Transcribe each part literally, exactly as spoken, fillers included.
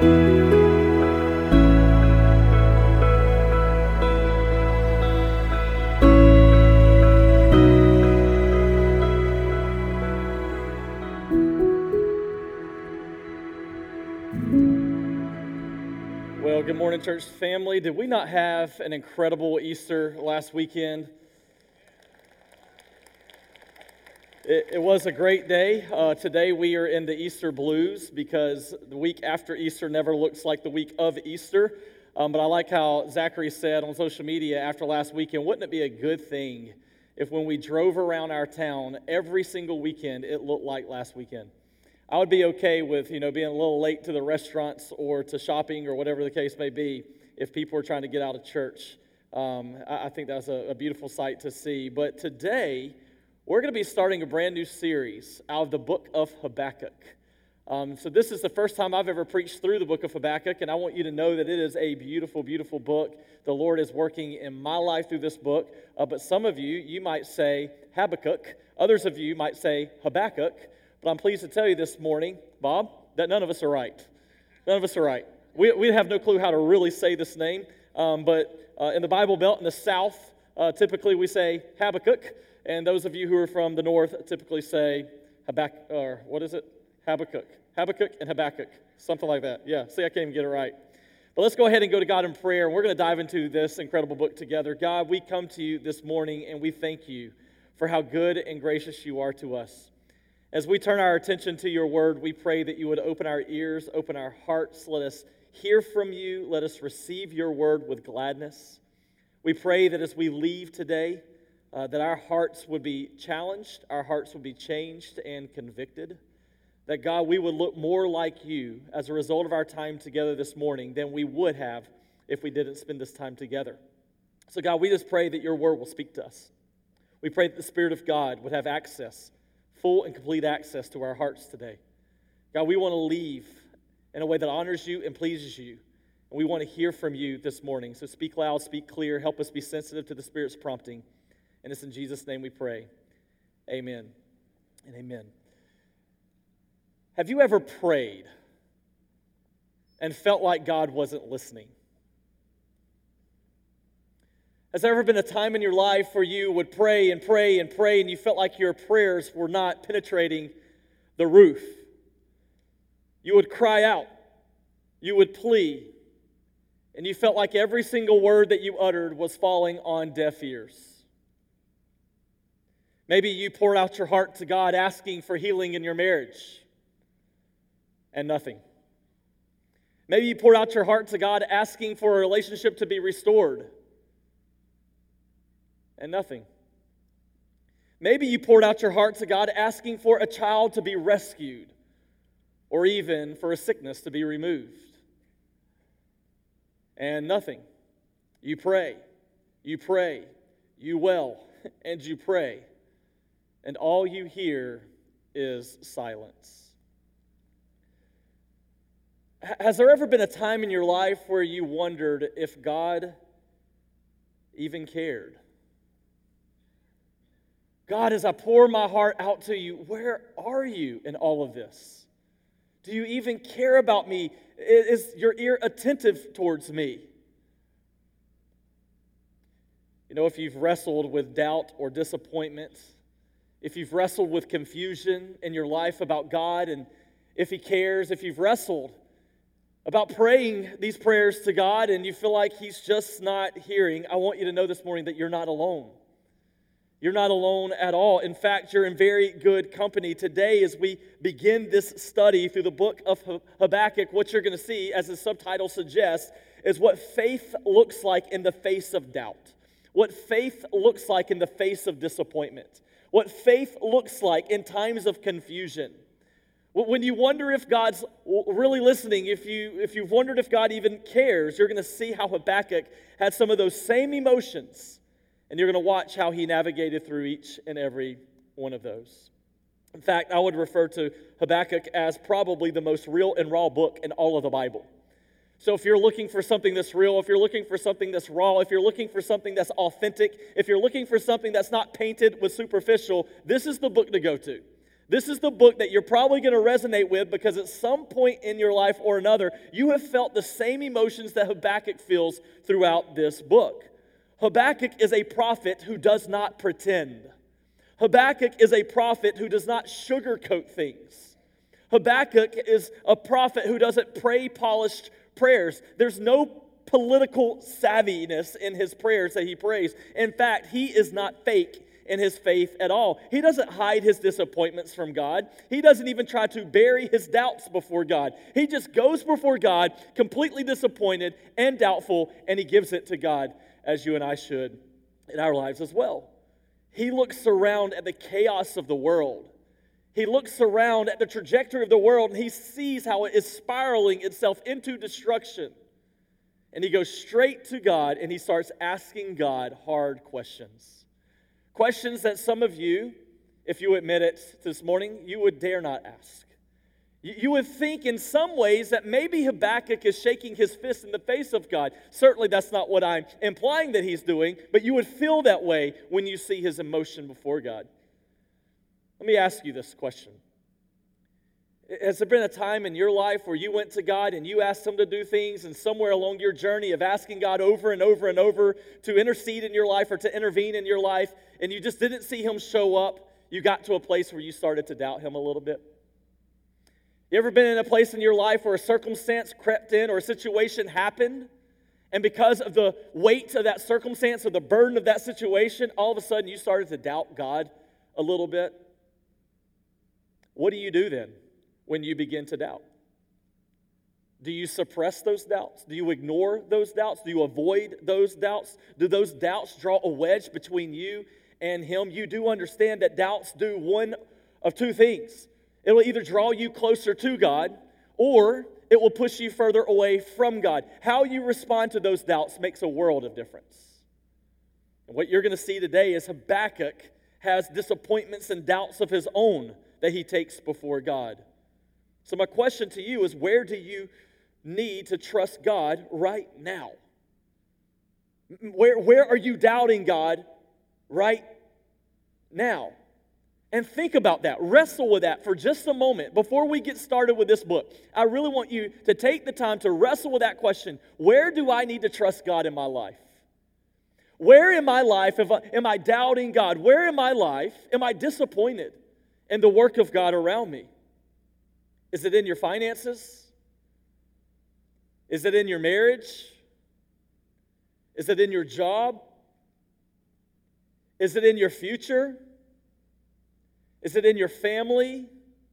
Well, good morning, church family. Did we not have an incredible Easter last weekend? It, it was a great day. Uh, today we are in the Easter blues because the week after Easter never looks like the week of Easter. Um, but I like how Zachary said on social media after last weekend, wouldn't it be a good thing if when we drove around our town every single weekend, it looked like last weekend? I would be okay with, you know, being a little late to the restaurants or to shopping or whatever the case may be if people are trying to get out of church. Um, I, I think that's a, a beautiful sight to see. But today, we're going to be starting a brand new series out of the book of Habakkuk. Um, so this is the first time I've ever preached through the book of Habakkuk, and I want you to know that it is a beautiful, beautiful book. The Lord is working in my life through this book. Uh, but some of you, you might say Habakkuk. Others of you might say Habakkuk. But I'm pleased to tell you this morning, Bob, that none of us are right. None of us are right. We, we have no clue how to really say this name. Um, but uh, in the Bible Belt in the South, uh, typically we say Habakkuk. And those of you who are from the North typically say Habakkuk, or what is it? Habakkuk. Habakkuk and Habakkuk. Something like that. Yeah, see, I can't even get it right. But let's go ahead and go to God in prayer. And we're going to dive into this incredible book together. God, we come to you this morning and we thank you for how good and gracious you are to us. As we turn our attention to your word, we pray that you would open our ears, open our hearts. Let us hear from you. Let us receive your word with gladness. We pray that as we leave today, uh, that our hearts would be challenged, our hearts would be changed and convicted. That, God, we would look more like you as a result of our time together this morning than we would have if we didn't spend this time together. So, God, we just pray that your word will speak to us. We pray that the Spirit of God would have access, full and complete access to our hearts today. God, we want to leave in a way that honors you and pleases you. And we want to hear from you this morning. So speak loud, speak clear, help us be sensitive to the Spirit's prompting. And it's in Jesus' name we pray. Amen and amen. Have you ever prayed and felt like God wasn't listening? Has there ever been a time in your life where you would pray and pray and pray and you felt like your prayers were not penetrating the roof? You would cry out, you would plead, and you felt like every single word that you uttered was falling on deaf ears. Maybe you poured out your heart to God asking for healing in your marriage, and nothing. Maybe you poured out your heart to God asking for a relationship to be restored, and nothing. Maybe you poured out your heart to God asking for a child to be rescued or even for a sickness to be removed. And nothing. You pray, you pray, you wail, and you pray, and all you hear is silence. Has there ever been a time in your life where you wondered if God even cared? God, as I pour my heart out to you, where are you in all of this? Do you even care about me? Is your ear attentive towards me? You know, if you've wrestled with doubt or disappointment, if you've wrestled with confusion in your life about God and if He cares, if you've wrestled about praying these prayers to God and you feel like He's just not hearing, I want you to know this morning that you're not alone. You're not alone at all. In fact, you're in very good company. Today, as we begin this study through the book of Habakkuk, what you're going to see, as the subtitle suggests, is what faith looks like in the face of doubt. What faith looks like in the face of disappointment. What faith looks like in times of confusion. When you wonder if God's really listening, if, you, if you've wondered if God even cares, you're going to see how Habakkuk had some of those same emotions. And you're going to watch how he navigated through each and every one of those. In fact, I would refer to Habakkuk as probably the most real and raw book in all of the Bible. So if you're looking for something that's real, if you're looking for something that's raw, if you're looking for something that's authentic, if you're looking for something that's not painted with superficial, this is the book to go to. This is the book that you're probably going to resonate with because at some point in your life or another, you have felt the same emotions that Habakkuk feels throughout this book. Habakkuk is a prophet who does not pretend. Habakkuk is a prophet who does not sugarcoat things. Habakkuk is a prophet who doesn't pray polished prayers. There's no political savviness in his prayers that he prays. In fact, he is not fake in his faith at all. He doesn't hide his disappointments from God. He doesn't even try to bury his doubts before God. He just goes before God completely disappointed and doubtful, and he gives it to God, as you and I should in our lives as well. He looks around at the chaos of the world. He looks around at the trajectory of the world, and he sees how it is spiraling itself into destruction. And he goes straight to God, and he starts asking God hard questions. Questions that some of you, if you admit it this morning, you would dare not ask. You would think in some ways that maybe Habakkuk is shaking his fist in the face of God. Certainly that's not what I'm implying that he's doing, but you would feel that way when you see his emotion before God. Let me ask you this question. Has there been a time in your life where you went to God and you asked Him to do things, and somewhere along your journey of asking God over and over and over to intercede in your life or to intervene in your life, and you just didn't see Him show up, you got to a place where you started to doubt Him a little bit? You ever been in a place in your life where a circumstance crept in or a situation happened, and because of the weight of that circumstance or the burden of that situation, all of a sudden you started to doubt God a little bit? What do you do then when you begin to doubt? Do you suppress those doubts? Do you ignore those doubts? Do you avoid those doubts? Do those doubts draw a wedge between you and Him? You do understand that doubts do one of two things. It will either draw you closer to God, or it will push you further away from God. How you respond to those doubts makes a world of difference. And what you're going to see today is Habakkuk has disappointments and doubts of his own that he takes before God. So my question to you is, where do you need to trust God right now? Where, where are you doubting God right now? And think about that. Wrestle with that for just a moment before we get started with this book. I really want you to take the time to wrestle with that question. Where do I need to trust God in my life? Where in my life am I, am I doubting God? Where in my life am I disappointed in the work of God around me? Is it in your finances? Is it in your marriage? Is it in your job? Is it in your future? Is it in your family?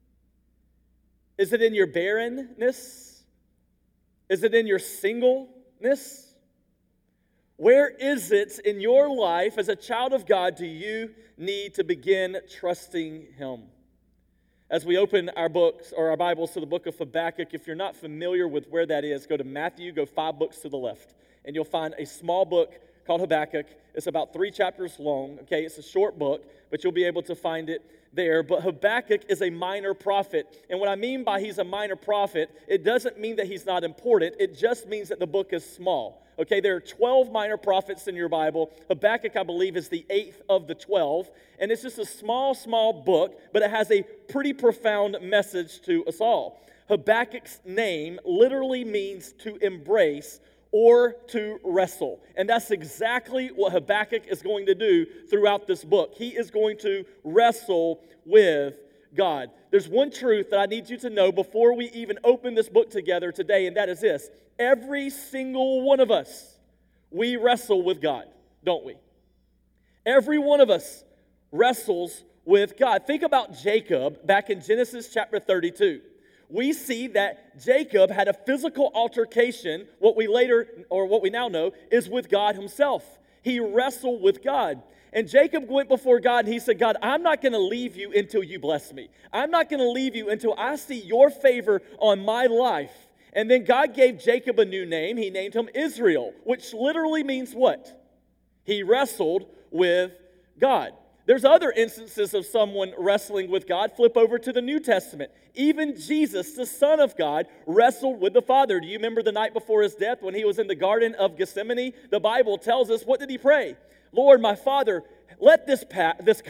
Is it in your barrenness? Is it in your singleness? Where is it in your life as a child of God do you need to begin trusting Him? As we open our books or our Bibles to the book of Habakkuk, if you're not familiar with where that is, go to Matthew, go five books to the left, and you'll find a small book called Habakkuk. It's about three chapters long. Okay, it's a short book, but you'll be able to find it there. But Habakkuk is a minor prophet. And what I mean by he's a minor prophet, it doesn't mean that he's not important. It just means that the book is small. Okay, there are twelve minor prophets in your Bible. Habakkuk, I believe, is the eighth of the twelve. And it's just a small, small book, but it has a pretty profound message to us all. Habakkuk's name literally means to embrace or to wrestle. And that's exactly what Habakkuk is going to do throughout this book. He is going to wrestle with God. There's one truth that I need you to know before we even open this book together today, and that is this. Every single one of us, we wrestle with God, don't we? Every one of us wrestles with God. Think about Jacob back in Genesis chapter thirty-two. We see that Jacob had a physical altercation, what we later, or what we now know, is with God Himself. He wrestled with God. And Jacob went before God and he said, God, I'm not going to leave you until you bless me. I'm not going to leave you until I see your favor on my life. And then God gave Jacob a new name. He named him Israel, which literally means what? He wrestled with God. There's other instances of someone wrestling with God. Flip over to the New Testament. Even Jesus, the Son of God, wrestled with the Father. Do you remember the night before His death when He was in the Garden of Gethsemane? The Bible tells us, what did He pray? Lord, my Father, let this, pa- this cup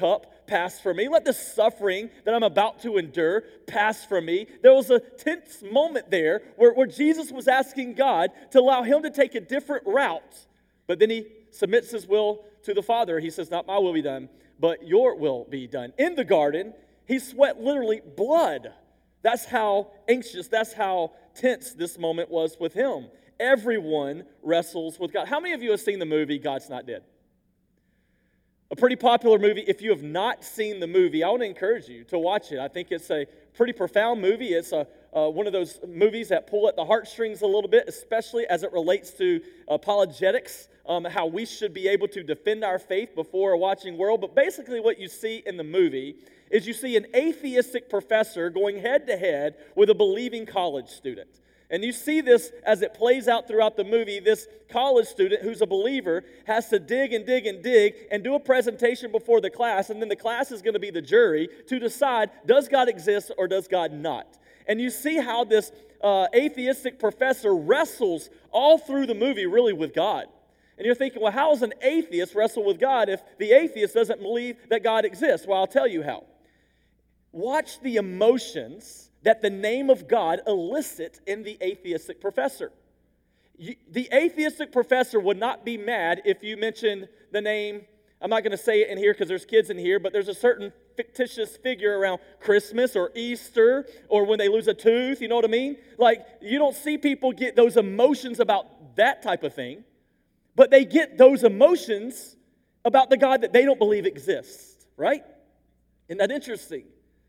pass from me. Let the suffering that I'm about to endure pass from me. There was a tense moment there where, where Jesus was asking God to allow him to take a different route. But then he submits his will to the Father. He says, not my will be done, but your will be done. In the garden, he sweat literally blood. That's how anxious, that's how tense this moment was with him. Everyone wrestles with God. How many of you have seen the movie God's Not Dead? A pretty popular movie. If you have not seen the movie, I want to encourage you to watch it. I think it's a pretty profound movie. It's a, uh, one of those movies that pull at the heartstrings a little bit, especially as it relates to apologetics, um, how we should be able to defend our faith before a watching world. But basically what you see in the movie is you see an atheistic professor going head-to-head with a believing college student. And you see this as it plays out throughout the movie. This college student who's a believer has to dig and dig and dig and do a presentation before the class, and then the class is going to be the jury to decide, does God exist or does God not? And you see how this uh, atheistic professor wrestles all through the movie really with God. And you're thinking, well, how does an atheist wrestle with God if the atheist doesn't believe that God exists? Well, I'll tell you how. Watch the emotions that the name of God elicits in the atheistic professor. You, the atheistic professor would not be mad if you mentioned the name. I'm not going to say it in here because there's kids in here, but there's a certain fictitious figure around Christmas or Easter or when they lose a tooth, you know what I mean? Like, you don't see people get those emotions about that type of thing, but they get those emotions about the God that they don't believe exists, right? Isn't that interesting?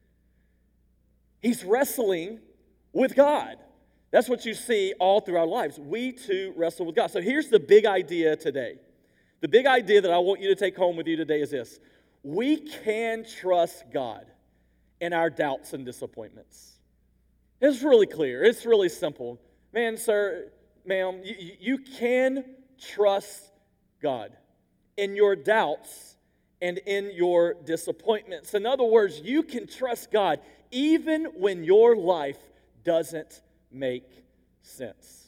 He's wrestling with God. That's what you see all through our lives. We too wrestle with God. So here's the big idea today. The big idea that I want you to take home with you today is this. We can trust God in our doubts and disappointments. It's really clear. It's really simple. Man, sir, ma'am, you, you can trust God in your doubts and in your disappointments. In other words, you can trust God even when your life doesn't make sense.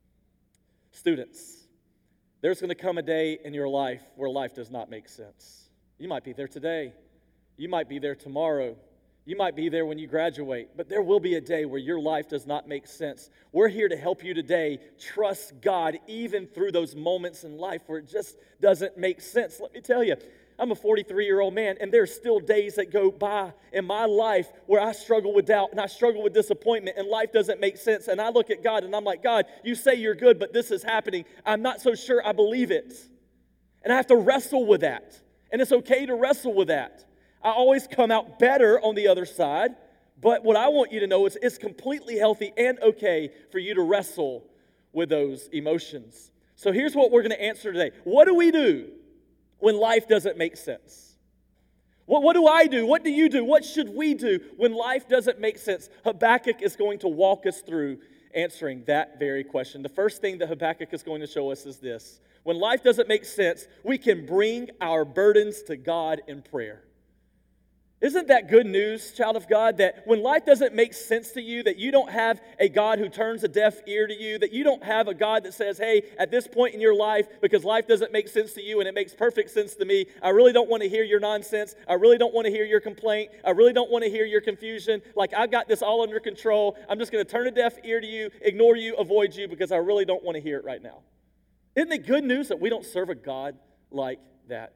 Students, there's going to come a day in your life where life does not make sense. You might be there today. You might be there tomorrow. You might be there when you graduate. But there will be a day where your life does not make sense. We're here to help you today trust God even through those moments in life where it just doesn't make sense. Let me tell you, I'm a forty-three-year-old man, and there's still days that go by in my life where I struggle with doubt and I struggle with disappointment and life doesn't make sense. And I look at God and I'm like, God, you say you're good, but this is happening. I'm not so sure I believe it. And I have to wrestle with that. And it's okay to wrestle with that. I always come out better on the other side, but what I want you to know is it's completely healthy and okay for you to wrestle with those emotions. So here's what we're going to answer today. What do we do when life doesn't make sense? What, what do I do? What do you do? What should we do when life doesn't make sense? Habakkuk is going to walk us through answering that very question. The first thing that Habakkuk is going to show us is this. When life doesn't make sense, we can bring our burdens to God in prayer. Isn't that good news, child of God, that when life doesn't make sense to you, that you don't have a God who turns a deaf ear to you, that you don't have a God that says, hey, at this point in your life, because life doesn't make sense to you and it makes perfect sense to me, I really don't want to hear your nonsense. I really don't want to hear your complaint. I really don't want to hear your confusion. Like, I've got this all under control. I'm just going to turn a deaf ear to you, ignore you, avoid you, because I really don't want to hear it right now. Isn't it good news that we don't serve a God like that?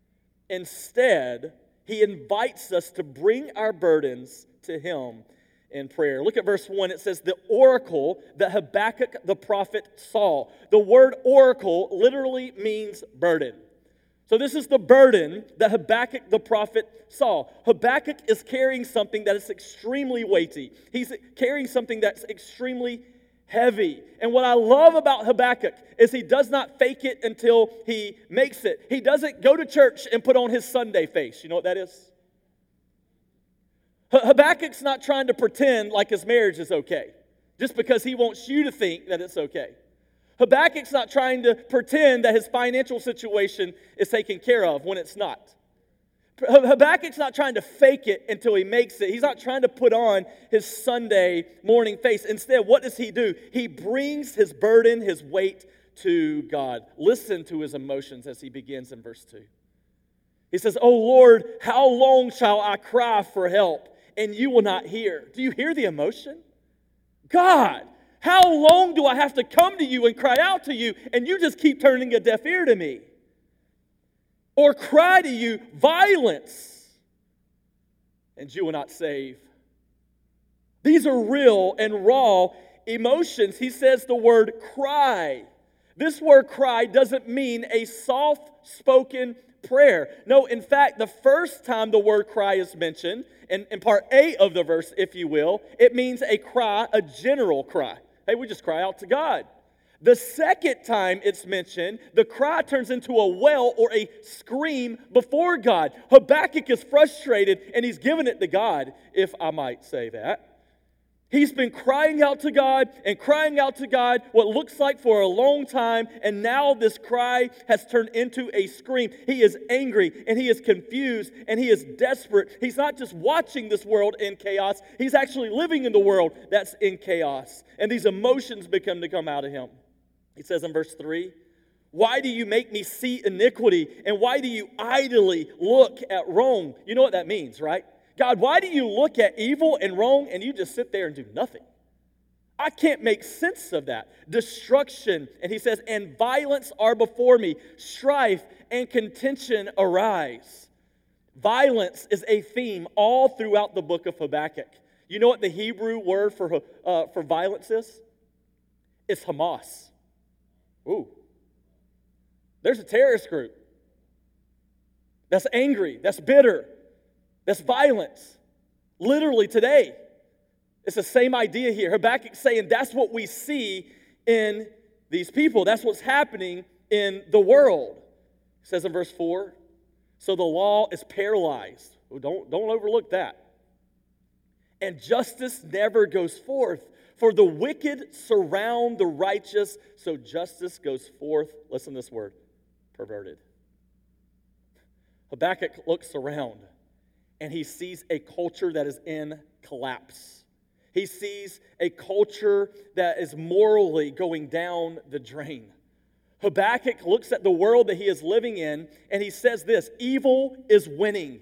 Instead, He invites us to bring our burdens to Him in prayer. Look at verse one. It says, the oracle that Habakkuk the prophet saw. The word oracle literally means burden. So this is the burden that Habakkuk the prophet saw. Habakkuk is carrying something that is extremely weighty. He's carrying something that's extremely heavy. And what I love about Habakkuk is he does not fake it until he makes it. He doesn't go to church and put on his Sunday face. You know what that is? Habakkuk's not trying to pretend like his marriage is okay just because he wants you to think that it's okay. Habakkuk's not trying to pretend that his financial situation is taken care of when it's not. Habakkuk's not trying to fake it until he makes it. He's not trying to put on his Sunday morning face. Instead, what does he do? He brings his burden, his weight to God. Listen to his emotions as he begins in verse two. He says, "Oh Lord, how long shall I cry for help, and you will not hear?" Do you hear the emotion? God, how long do I have to come to you and cry out to you, and you just keep turning a deaf ear to me? Or cry to you, "Violence," and you will not save. These are real and raw emotions. He says the word cry. This word cry doesn't mean a soft-spoken prayer. No, in fact, the first time the word cry is mentioned, in, in part A of the verse, if you will, it means a cry, a general cry. Hey, we just cry out to God. The second time it's mentioned, the cry turns into a wail or a scream before God. Habakkuk is frustrated, and he's giving it to God, if I might say that. He's been crying out to God and crying out to God what looks like for a long time, and now this cry has turned into a scream. He is angry, and he is confused, and he is desperate. He's not just watching this world in chaos. He's actually living in the world that's in chaos, and these emotions begin to come out of him. He says in verse three, "Why do you make me see iniquity, and why do you idly look at wrong?" You know what that means, right? God, why do you look at evil and wrong and you just sit there and do nothing? I can't make sense of that. Destruction, and he says, "and violence are before me. Strife and contention arise." Violence is a theme all throughout the book of Habakkuk. You know what the Hebrew word for, uh, for violence is? It's Hamas. Ooh. There's a terrorist group that's angry, that's bitter, that's violence. Literally today, it's the same idea here. Habakkuk's saying that's what we see in these people. That's what's happening in the world. It says in verse four, "So the law is paralyzed." Oh, don't, don't overlook that. "And justice never goes forth. For the wicked surround the righteous, so justice goes forth." Listen to this word, perverted. Habakkuk looks around, and he sees a culture that is in collapse. He sees a culture that is morally going down the drain. Habakkuk looks at the world that he is living in, and he says this, "Evil is winning."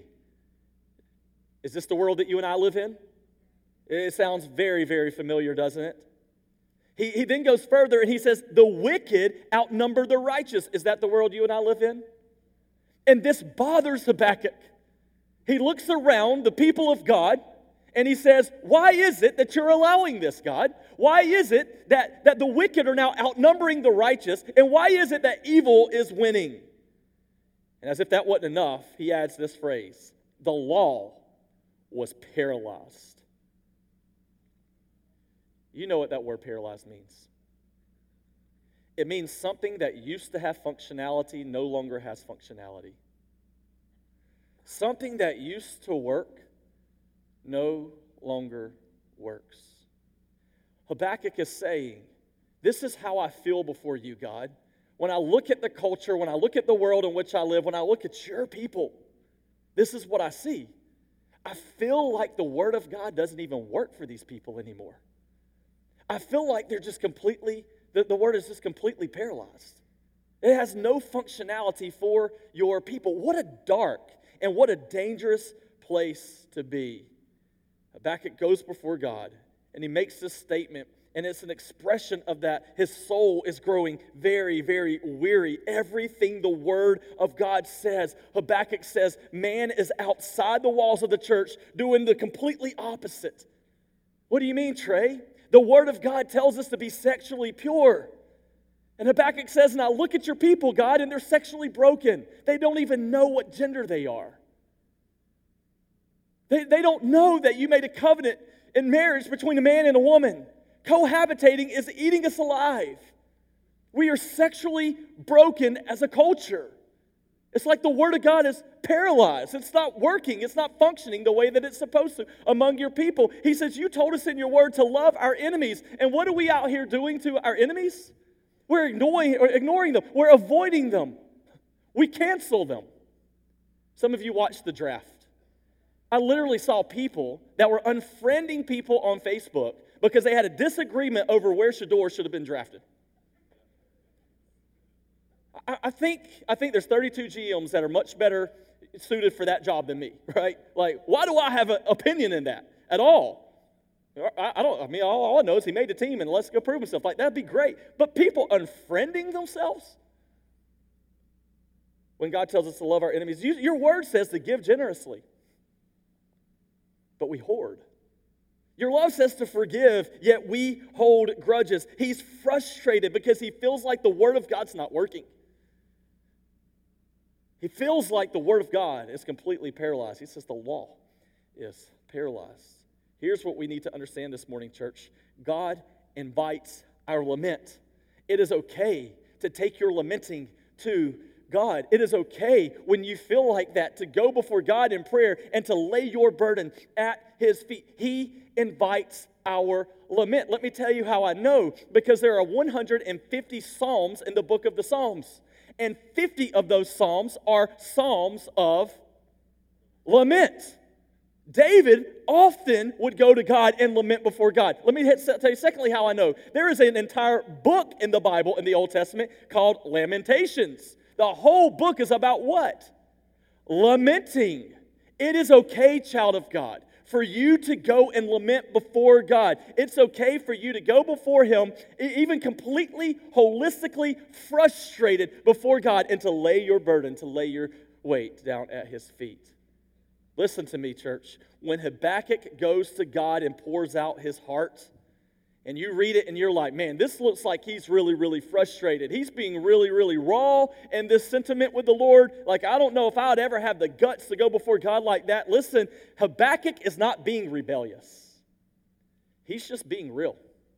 Is this the world that you and I live in? It sounds very, very familiar, doesn't it? He, he then goes further, and he says, "The wicked outnumber the righteous." Is that the world you and I live in? And this bothers Habakkuk. He looks around the people of God, and he says, "Why is it that you're allowing this, God? Why is it that, that the wicked are now outnumbering the righteous? And why is it that evil is winning?" And as if that wasn't enough, he adds this phrase, "The law was paralyzed." You know what that word paralyzed means. It means something that used to have functionality no longer has functionality. Something that used to work no longer works. Habakkuk is saying, this is how I feel before you, God. When I look at the culture, when I look at the world in which I live, when I look at your people, this is what I see. I feel like the Word of God doesn't even work for these people anymore. I feel like they're just completely, the, the Word is just completely paralyzed. It has no functionality for your people. What a dark and what a dangerous place to be. Habakkuk goes before God, and he makes this statement, and it's an expression of that. His soul is growing very, very weary. Everything the Word of God says, Habakkuk says, man is outside the walls of the church doing the completely opposite. What do you mean, Trey? The Word of God tells us to be sexually pure. And Habakkuk says, now look at your people, God, and they're sexually broken. They don't even know what gender they are. They, they don't know that you made a covenant in marriage between a man and a woman. Cohabitating is eating us alive. We are sexually broken as a culture. It's like the Word of God is paralyzed. It's not working. It's not functioning the way that it's supposed to among your people. He says, you told us in your Word to love our enemies. And what are we out here doing to our enemies? We're ignoring, or ignoring them. We're avoiding them. We cancel them. Some of you watched the draft. I literally saw people that were unfriending people on Facebook because they had a disagreement over where Shador should have been drafted. I, I think I think there's thirty-two G Ms that are much better suited for that job than me, right? Like, why do I have an opinion in that at all? I, I don't, I mean, all, all I know is he made the team and let's go prove himself. Like, that'd be great. But people unfriending themselves when God tells us to love our enemies, you, your word says to give generously, but we hoard. Your love says to forgive, yet we hold grudges. He's frustrated because he feels like the word of God's not working. He feels like the word of God is completely paralyzed. He says the law is paralyzed. Here's what we need to understand this morning, church. God invites our lament. It is okay to take your lamenting to God. It is okay when you feel like that to go before God in prayer and to lay your burden at his feet. He invites our lament. Let me tell you how I know, because there are one hundred fifty psalms in the book of the Psalms, and fifty of those psalms are psalms of lament. David often would go to God and lament before God. Let me tell you secondly how I know. There is an entire book in the Bible in the Old Testament called Lamentations. The whole book is about what? Lamenting. It is okay, child of God, for you to go and lament before God. It's okay for you to go before him, even completely, holistically frustrated before God, and to lay your burden, to lay your weight down at his feet. Listen to me, church. When Habakkuk goes to God and pours out his heart, and you read it and you're like, man, this looks like he's really, really frustrated. He's being really, really raw in this sentiment with the Lord. Like, I don't know if I would ever have the guts to go before God like that. Listen, Habakkuk is not being rebellious. He's just being real.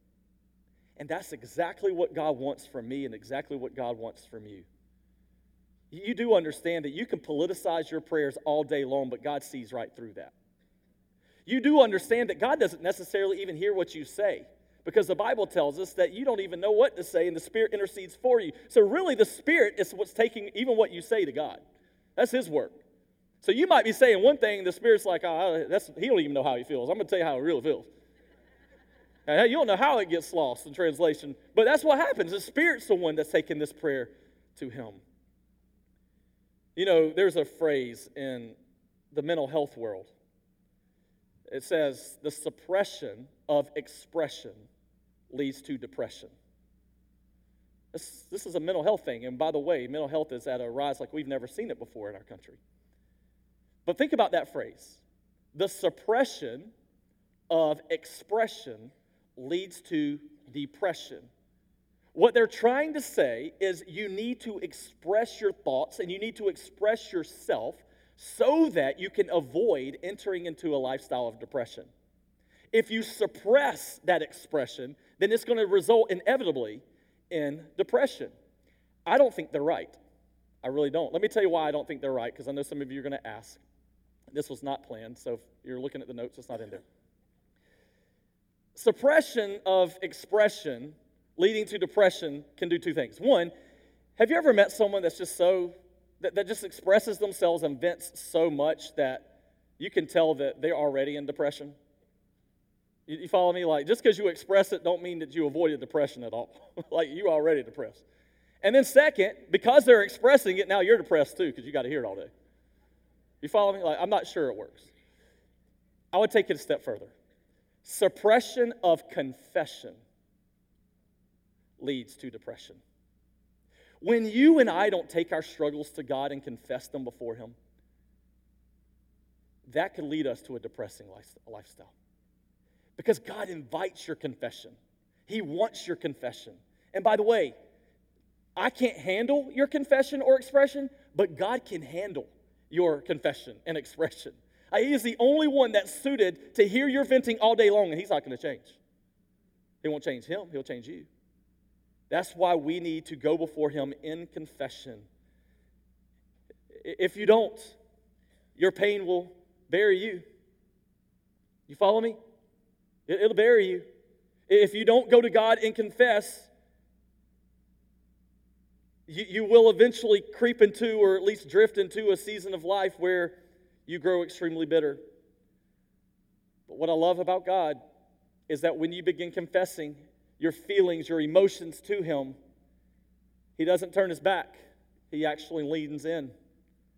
And that's exactly what God wants from me and exactly what God wants from you. You do understand that you can politicize your prayers all day long, but God sees right through that. You do understand that God doesn't necessarily even hear what you say, because the Bible tells us that you don't even know what to say, and the Spirit intercedes for you. So really, the Spirit is what's taking even what you say to God. That's his work. So you might be saying one thing, and the Spirit's like, oh, that's, he don't even know how he feels. I'm going to tell you how he really feels. Now, you don't know how it gets lost in translation, but that's what happens. The Spirit's the one that's taking this prayer to him. You know, there's a phrase in the mental health world. It says, the suppression of expression leads to depression. This, this is a mental health thing. And by the way, mental health is at a rise like we've never seen it before in our country. But think about that phrase. The suppression of expression leads to depression. What they're trying to say is you need to express your thoughts and you need to express yourself so that you can avoid entering into a lifestyle of depression. If you suppress that expression, then it's going to result inevitably in depression. I don't think they're right. I really don't. Let me tell you why I don't think they're right, because I know some of you are going to ask. This was not planned, so if you're looking at the notes, it's not in there. Suppression of expression leading to depression can do two things. One, have you ever met someone that's just so, that, that just expresses themselves and vents so much that you can tell that they're already in depression? You, you follow me? Like, just because you express it don't mean that you avoided depression at all. Like, you already depressed. And then second, because they're expressing it, now you're depressed too, because you got to hear it all day. You follow me? Like, I'm not sure it works. I would take it a step further. Suppression of confession leads to depression. When you and I don't take our struggles to God and confess them before him, that could lead us to a depressing lifestyle. Because God invites your confession. He wants your confession. And by the way, I can't handle your confession or expression, but God can handle your confession and expression. He is the only one that's suited to hear your venting all day long, and he's not going to change. He won't change him. He'll change you. That's why we need to go before him in confession. If you don't, your pain will bury you. You follow me? It'll bury you. If you don't go to God and confess, you, you will eventually creep into, or at least drift into, a season of life where you grow extremely bitter. But what I love about God is that when you begin confessing your feelings, your emotions to him, he doesn't turn his back. He actually leans in. He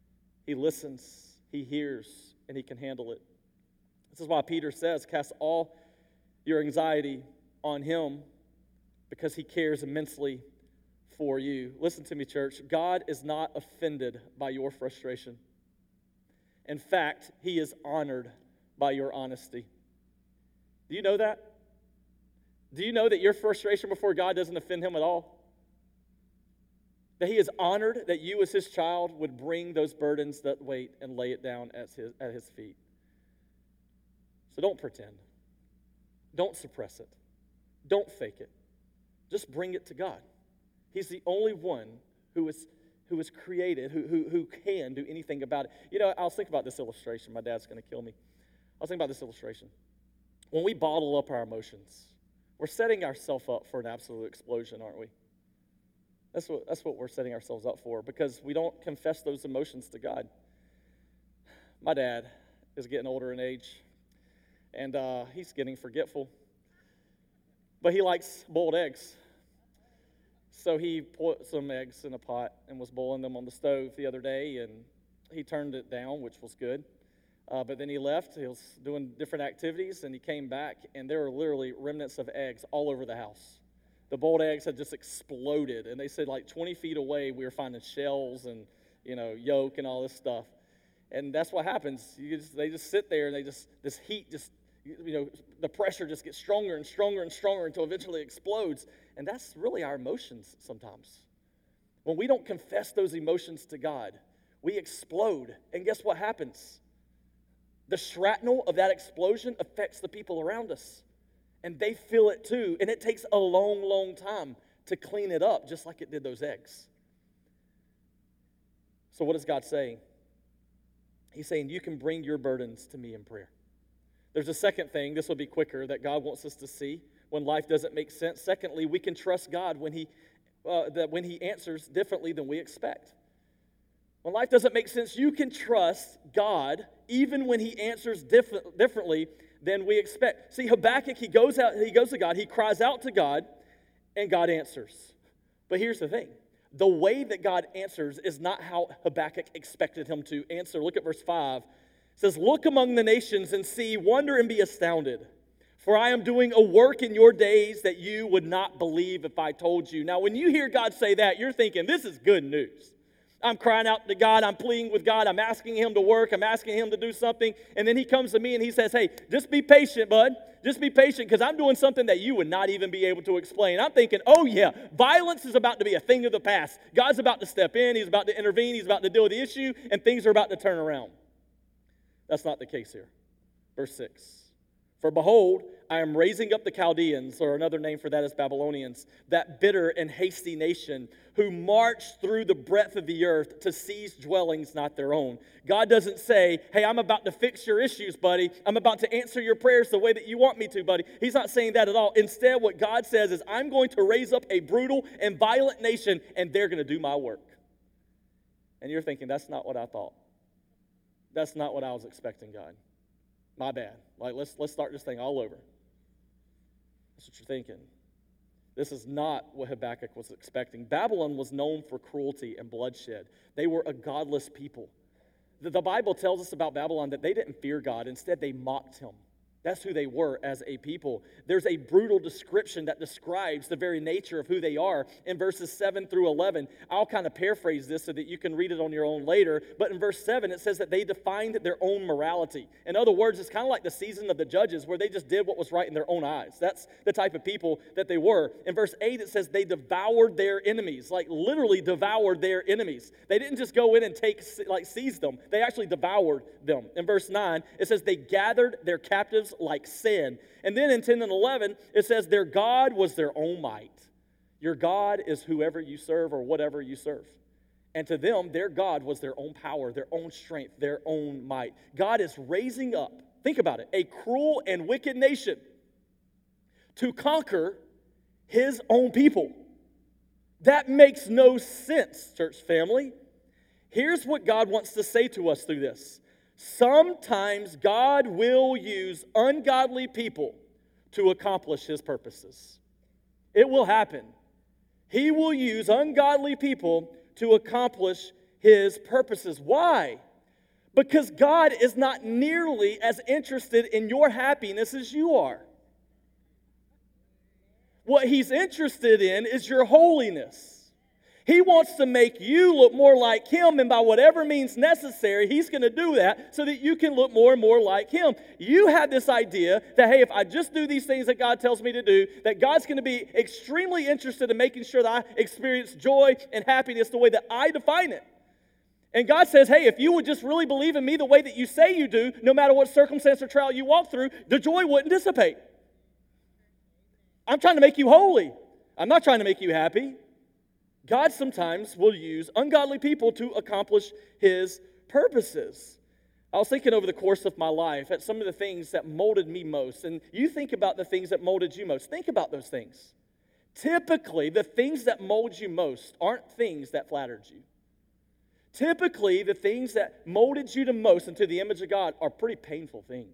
He listens, he hears, and he can handle it. This is why Peter says, cast all your anxiety on him because he cares immensely for you. Listen to me, church. God is not offended by your frustration. In fact, he is honored by your honesty. Do you know that? Do you know that your frustration before God doesn't offend him at all? That he is honored that you as his child would bring those burdens that weight and lay it down at his, at his feet. So don't pretend. Don't suppress it. Don't fake it. Just bring it to God. He's the only one who is who is created, who, who, who can do anything about it. You know, I was thinking about this illustration. My dad's going to kill me. I was thinking about this illustration. When we bottle up our emotions, we're setting ourselves up for an absolute explosion, aren't we? That's what, that's what we're setting ourselves up for, because we don't confess those emotions to God. My dad is getting older in age, and uh, he's getting forgetful. But he likes boiled eggs. So he put some eggs in a pot and was boiling them on the stove the other day, and he turned it down, which was good. Uh, but then he left. He was doing different activities, and he came back, and there were literally remnants of eggs all over the house. The boiled eggs had just exploded, and they said like twenty feet away we were finding shells and, you know, yolk and all this stuff. And that's what happens. You just, they just sit there, and they just, this heat just, you know, the pressure just gets stronger and stronger and stronger until eventually it explodes. And that's really our emotions sometimes. When we don't confess those emotions to God, we explode. And guess what happens? The shrapnel of that explosion affects the people around us. And they feel it too. And it takes a long, long time to clean it up, just like it did those eggs. So what is God saying? He's saying, you can bring your burdens to me in prayer. There's a second thing, this will be quicker, that God wants us to see when life doesn't make sense. Secondly, we can trust God when he, uh, that when he answers differently than we expect. When life doesn't make sense, you can trust God even when he answers diff- differently than we expect. See, Habakkuk, he goes out, he goes to God, he cries out to God, and God answers. But here's the thing. The way that God answers is not how Habakkuk expected him to answer. Look at verse five. It says, look among the nations and see, wonder and be astounded. For I am doing a work in your days that you would not believe if I told you. Now, when you hear God say that, you're thinking, this is good news. I'm crying out to God. I'm pleading with God. I'm asking him to work. I'm asking him to do something. And then he comes to me and he says, hey, just be patient, bud. Just be patient, because I'm doing something that you would not even be able to explain. I'm thinking, oh yeah, violence is about to be a thing of the past. God's about to step in. He's about to intervene. He's about to deal with the issue, and things are about to turn around. That's not the case here. Verse six. For behold, I am raising up the Chaldeans, or another name for that is Babylonians, that bitter and hasty nation who march through the breadth of the earth to seize dwellings not their own. God doesn't say, hey, I'm about to fix your issues, buddy. I'm about to answer your prayers the way that you want me to, buddy. He's not saying that at all. Instead, what God says is, I'm going to raise up a brutal and violent nation, and they're going to do my work. And you're thinking, that's not what I thought. That's not what I was expecting, God. My bad. Like, let's let's start this thing all over. That's what you're thinking. This is not what Habakkuk was expecting. Babylon was known for cruelty and bloodshed. They were a godless people. The, the Bible tells us about Babylon that they didn't fear God. Instead, they mocked him. That's who they were as a people. There's a brutal description that describes the very nature of who they are in verses seven through eleven. I'll kind of paraphrase this so that you can read it on your own later. But in verse seven, it says that they defined their own morality. In other words, it's kind of like the season of the judges where they just did what was right in their own eyes. That's the type of people that they were. In verse eight, it says they devoured their enemies, like literally devoured their enemies. They didn't just go in and take, like seize them. They actually devoured them. In verse nine, it says they gathered their captives like sin. And then in ten and eleven, it says their God was their own might. Your God is whoever you serve or whatever you serve. And to them, their God was their own power, their own strength, their own might. God is raising up, think about it, a cruel and wicked nation to conquer his own people. That makes no sense, church family. Here's what God wants to say to us through this. Sometimes God will use ungodly people to accomplish his purposes. It will happen. He will use ungodly people to accomplish his purposes. Why? Because God is not nearly as interested in your happiness as you are. What He's interested in is your holiness. He wants to make you look more like Him, and by whatever means necessary, He's going to do that so that you can look more and more like Him. You have this idea that, hey, if I just do these things that God tells me to do, that God's going to be extremely interested in making sure that I experience joy and happiness the way that I define it. And God says, hey, if you would just really believe in me the way that you say you do, no matter what circumstance or trial you walk through, the joy wouldn't dissipate. I'm trying to make you holy. I'm not trying to make you happy. God sometimes will use ungodly people to accomplish His purposes. I was thinking over the course of my life at some of the things that molded me most. And you think about the things that molded you most. Think about those things. Typically, the things that mold you most aren't things that flattered you. Typically, the things that molded you the most into the image of God are pretty painful things.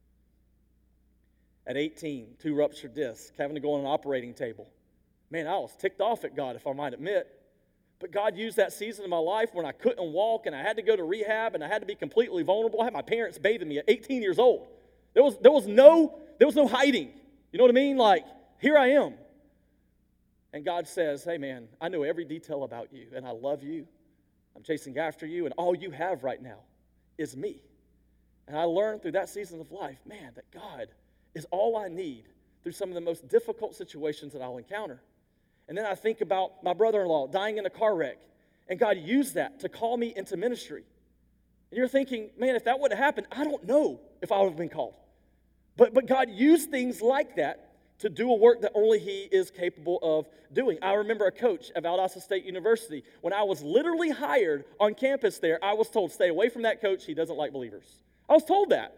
At eighteen, two ruptured discs, having to go on an operating table. Man, I was ticked off at God, if I might admit. But God used that season of my life when I couldn't walk and I had to go to rehab and I had to be completely vulnerable. I had my parents bathing me at eighteen years old. There was, there was no, there was no hiding. You know what I mean? Like, here I am. And God says, hey man, I know every detail about you and I love you. I'm chasing after you, and all you have right now is me. And I learned through that season of life, man, that God is all I need through some of the most difficult situations that I'll encounter. And then I think about my brother-in-law dying in a car wreck, and God used that to call me into ministry. And you're thinking, man, if that would have happened, I don't know if I would have been called. But, but God used things like that to do a work that only He is capable of doing. I remember a coach at Valdosta State University. When I was literally hired on campus there, I was told, stay away from that coach. He doesn't like believers. I was told that.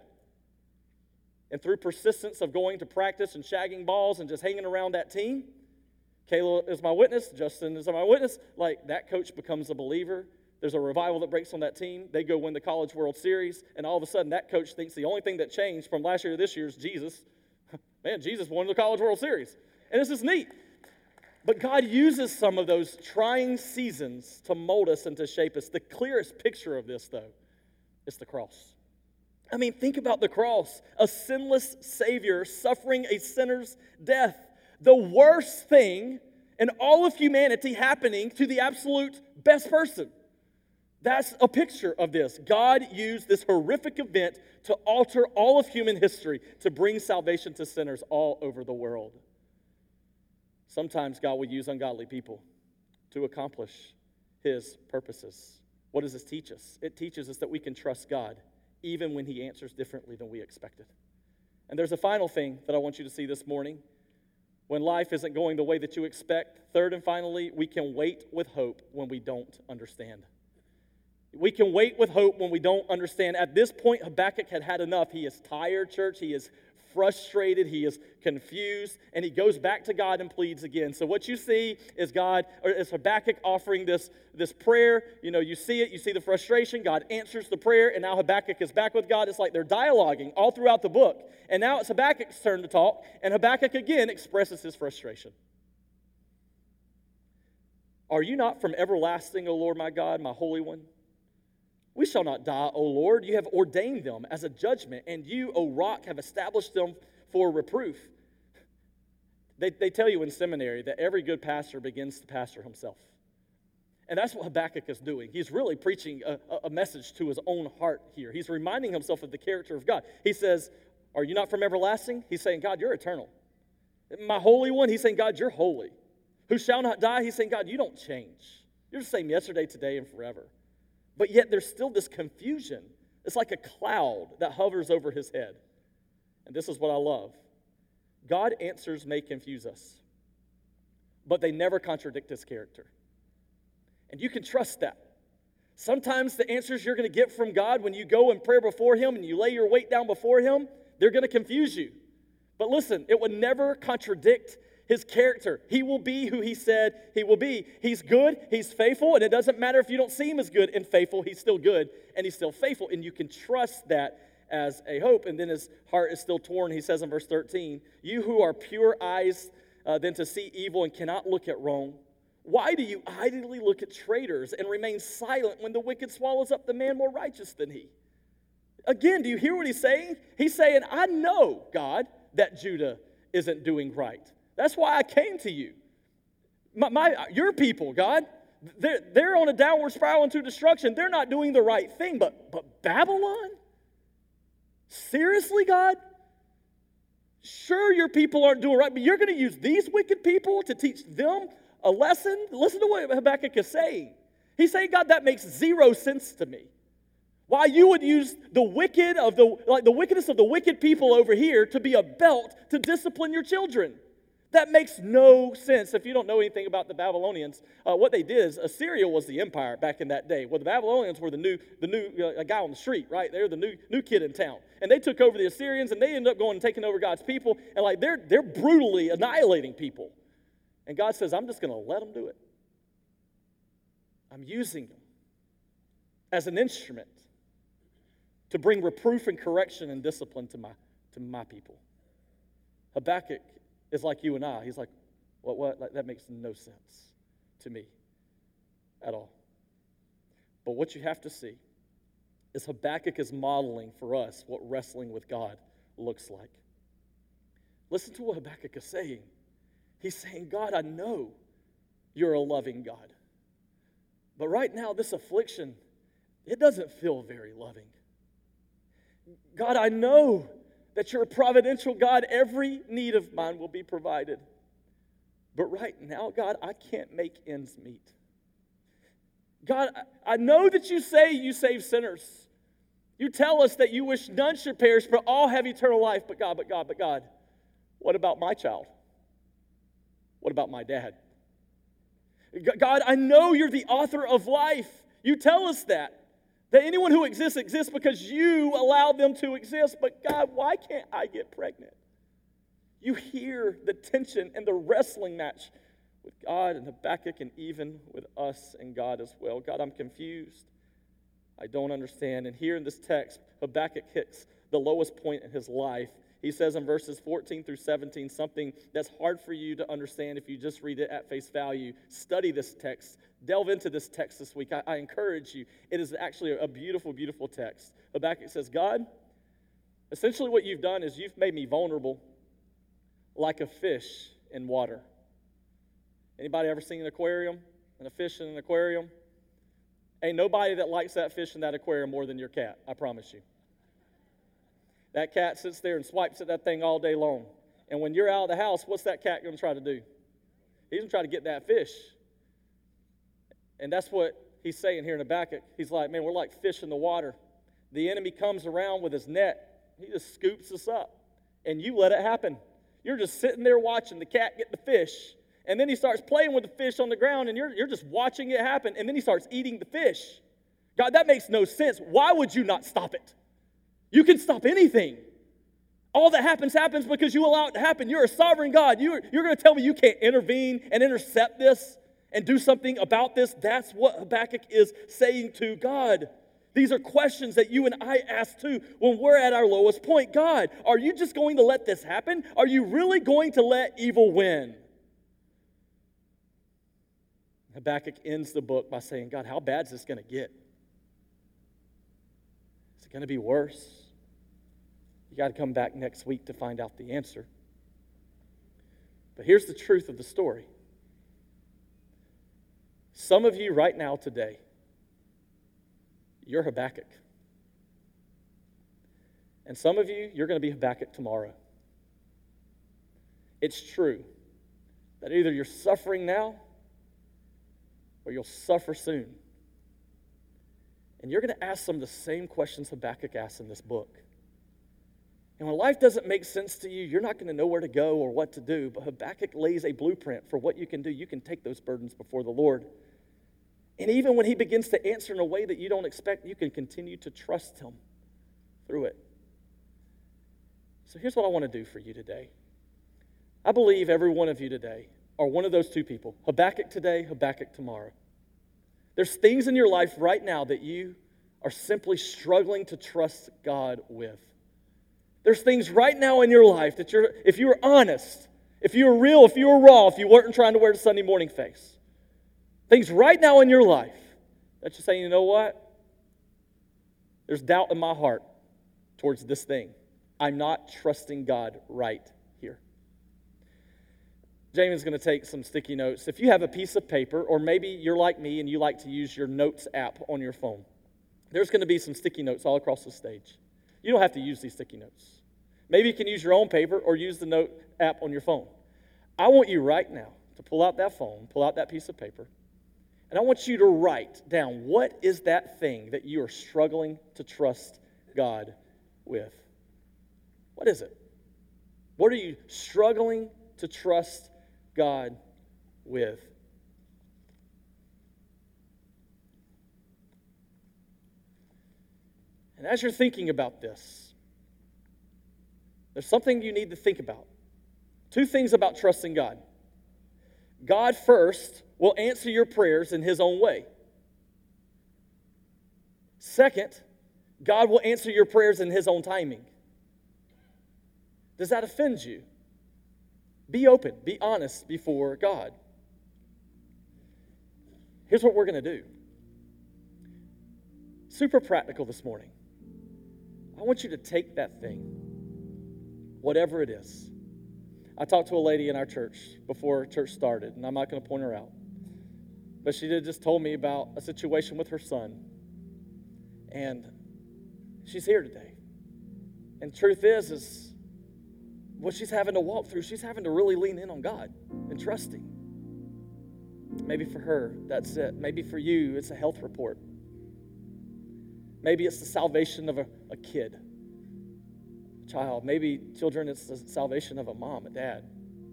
And through persistence of going to practice and shagging balls and just hanging around that team, Kayla is my witness, Justin is my witness, like that coach becomes a believer. There's a revival that breaks on that team. They go win the College World Series, and all of a sudden that coach thinks the only thing that changed from last year to this year is Jesus. Man, Jesus won the College World Series. And this is neat. But God uses some of those trying seasons to mold us and to shape us. The clearest picture of this, though, is the cross. I mean, think about the cross. A sinless Savior suffering a sinner's death. The worst thing in all of humanity happening to the absolute best person. That's a picture of this. God used this horrific event to alter all of human history, to bring salvation to sinners all over the world. Sometimes God will use ungodly people to accomplish His purposes. What does this teach us? It teaches us that we can trust God even when He answers differently than we expected. And there's a final thing that I want you to see this morning. When life isn't going the way that you expect, third and finally, we can wait with hope when we don't understand. We can wait with hope when we don't understand. At this point, Habakkuk had had enough. He is tired, church. He is frustrated. He is confused. And he goes back to God and pleads again. So what you see is God, or is Habakkuk offering this, this prayer. You know, you see it. You see the frustration. God answers the prayer. And now Habakkuk is back with God. It's like they're dialoguing all throughout the book. And now it's Habakkuk's turn to talk. And Habakkuk again expresses his frustration. Are you not from everlasting, O Lord my God, my Holy One? We shall not die, O Lord. You have ordained them as a judgment, and you, O rock, have established them for reproof. They, they tell you in seminary that every good pastor begins to pastor himself. And that's what Habakkuk is doing. He's really preaching a, a message to his own heart here. He's reminding himself of the character of God. He says, are you not from everlasting? He's saying, God, you're eternal. My Holy One, he's saying, God, you're holy. Who shall not die? He's saying, God, you don't change. You're the same yesterday, today, and forever. But yet there's still this confusion. It's like a cloud that hovers over his head. And this is what I love. God answers may confuse us, but they never contradict His character. And you can trust that. Sometimes the answers you're going to get from God when you go in prayer before Him and you lay your weight down before Him, they're going to confuse you. But listen, it would never contradict His character. He will be who He said He will be. He's good, He's faithful, and it doesn't matter if you don't see Him as good and faithful, He's still good, and He's still faithful, and you can trust that as a hope. And then his heart is still torn. He says in verse thirteen, you who are pure eyes uh, than to see evil and cannot look at wrong, why do you idly look at traitors and remain silent when the wicked swallows up the man more righteous than he? Again, do you hear what he's saying? He's saying, I know, God, that Judah isn't doing right. That's why I came to you. My, my your people, God, they're, they're on a downward spiral into destruction. They're not doing the right thing. But, but Babylon? Seriously, God? Sure, your people aren't doing right, but you're going to use these wicked people to teach them a lesson? Listen to what Habakkuk is saying. He's saying, God, that makes zero sense to me. Why you would use the wicked of the like the wickedness of the wicked people over here to be a belt to discipline your children. That makes no sense. If you don't know anything about the Babylonians, uh, what they did is Assyria was the empire back in that day. Well, the Babylonians were the new the new uh, guy on the street, right? They're the new new kid in town, and they took over the Assyrians, and they ended up going and taking over God's people, and like they're they're brutally annihilating people. And God says, I'm just going to let them do it. I'm using them as an instrument to bring reproof and correction and discipline to my, to my people. Habakkuk is like you and I. He's like, what, what? Like, that makes no sense to me at all. But what you have to see is Habakkuk is modeling for us what wrestling with God looks like. Listen to what Habakkuk is saying. He's saying, God, I know you're a loving God. But right now, this affliction, it doesn't feel very loving. God, I know that you're a providential God. Every need of mine will be provided. But right now, God, I can't make ends meet. God, I know that you say you save sinners. You tell us that you wish none should perish, but all have eternal life. But God, but God, but God, what about my child? What about my dad? God, I know you're the author of life. You tell us that. That anyone who exists exists because you allowed them to exist. But God, why can't I get pregnant? You hear the tension and the wrestling match with God and Habakkuk and even with us and God as well. God, I'm confused. I don't understand. And here in this text, Habakkuk hits the lowest point in his life. He says in verses fourteen through seventeen something that's hard for you to understand if you just read it at face value. Study this text. Delve into this text this week. I, I encourage you. It is actually a beautiful, beautiful text. Habakkuk says, God, essentially what you've done is you've made me vulnerable like a fish in water. Anybody ever seen an aquarium and a fish in an aquarium? Ain't nobody that likes that fish in that aquarium more than your cat, I promise you. That cat sits there and swipes at that thing all day long. And when you're out of the house, what's that cat going to try to do? He's going to try to get that fish. And that's what he's saying here in Habakkuk. He's like, man, we're like fish in the water. The enemy comes around with his net. He just scoops us up. And you let it happen. You're just sitting there watching the cat get the fish. And then he starts playing with the fish on the ground, and you're, you're just watching it happen. And then he starts eating the fish. God, that makes no sense. Why would you not stop it? You can stop anything. All that happens, happens because you allow it to happen. You're a sovereign God. You're, you're going to tell me you can't intervene and intercept this and do something about this? That's what Habakkuk is saying to God. These are questions that you and I ask too when we're at our lowest point. God, are you just going to let this happen? Are you really going to let evil win? Habakkuk ends the book by saying, God, how bad is this going to get? Is it going to be worse? You got to come back next week to find out the answer. But here's the truth of the story. Some of you right now today, you're Habakkuk. And some of you, you're going to be Habakkuk tomorrow. It's true that either you're suffering now or you'll suffer soon. And you're going to ask some of the same questions Habakkuk asks in this book. And when life doesn't make sense to you, you're not going to know where to go or what to do. But Habakkuk lays a blueprint for what you can do. You can take those burdens before the Lord. And even when he begins to answer in a way that you don't expect, you can continue to trust him through it. So here's what I want to do for you today. I believe every one of you today are one of those two people. Habakkuk today, Habakkuk tomorrow. There's things in your life right now that you are simply struggling to trust God with. There's things right now in your life that you're, if you were honest, if you were real, if you were raw, if you weren't trying to wear the Sunday morning face, things right now in your life that you're saying, you know what? There's doubt in my heart. towards this thing. I'm not trusting God right here. Jamie's going to take some sticky notes. If you have a piece of paper, or maybe you're like me and you like to use your notes app on your phone, there's going to be some sticky notes all across the stage. You don't have to use these sticky notes. Maybe you can use your own paper or use the note app on your phone. I want you right now to pull out that phone, pull out that piece of paper, and I want you to write down, what is that thing that you are struggling to trust God with? What is it? What are you struggling to trust God with? And as you're thinking about this, there's something you need to think about. Two things about trusting God. God first will answer your prayers in His own way. Second, God will answer your prayers in His own timing. Does that offend you? Be open, be honest before God. Here's what we're going to do. Super practical this morning. I want you to take that thing, whatever it is. I talked to a lady in our church before church started, and I'm not going to point her out. But she did just told me about a situation with her son. And she's here today. And the truth is, is what she's having to walk through, she's having to really lean in on God and trust Him. Maybe for her, that's it. Maybe for you, it's a health report. Maybe it's the salvation of a, a kid, a child. Maybe children, it's the salvation of a mom, a dad.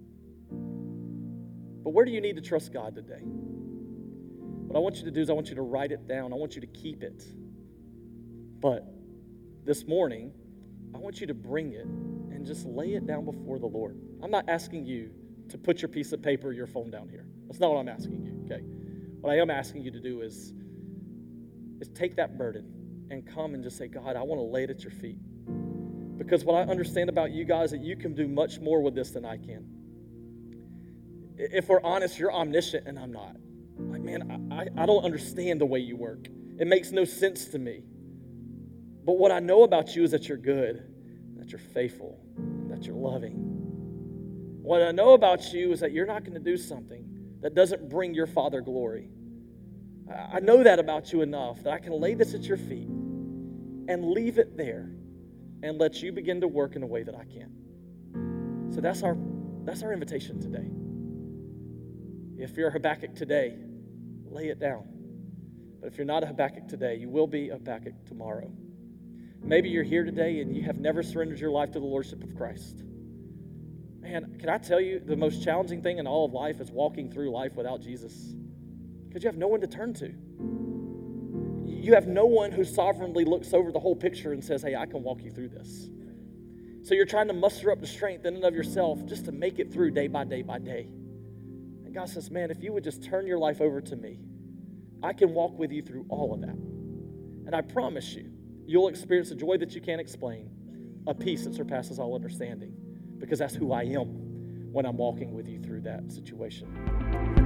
But where do you need to trust God today? What I want you to do is I want you to write it down. I want you to keep it. But this morning, I want you to bring it and just lay it down before the Lord. I'm not asking you to put your piece of paper or your phone down here. That's not what I'm asking you, okay? What I am asking you to do is, is take that burden and come and just say, God, I want to lay it at your feet. Because what I understand about you guys, that you can do much more with this than I can. If we're honest, you're omniscient and I'm not. Like, man, I, I don't understand the way you work. It makes no sense to me. But what I know about you is that you're good, that you're faithful, that you're loving. What I know about you is that you're not going to do something that doesn't bring your Father glory. I know that about you enough that I can lay this at your feet and leave it there and let you begin to work in a way that I can't. So that's our that's our invitation today. If you're a Habakkuk today, lay it down. But if you're not a Habakkuk today, you will be a Habakkuk tomorrow. Maybe you're here today and you have never surrendered your life to the Lordship of Christ. Man, can I tell you, the most challenging thing in all of life is walking through life without Jesus. Because you have no one to turn to. You have no one who sovereignly looks over the whole picture and says, hey, I can walk you through this. So you're trying to muster up the strength in and of yourself just to make it through day by day by day. And God says, man, if you would just turn your life over to me, I can walk with you through all of that. And I promise you, you'll experience a joy that you can't explain, a peace that surpasses all understanding, because that's who I am when I'm walking with you through that situation.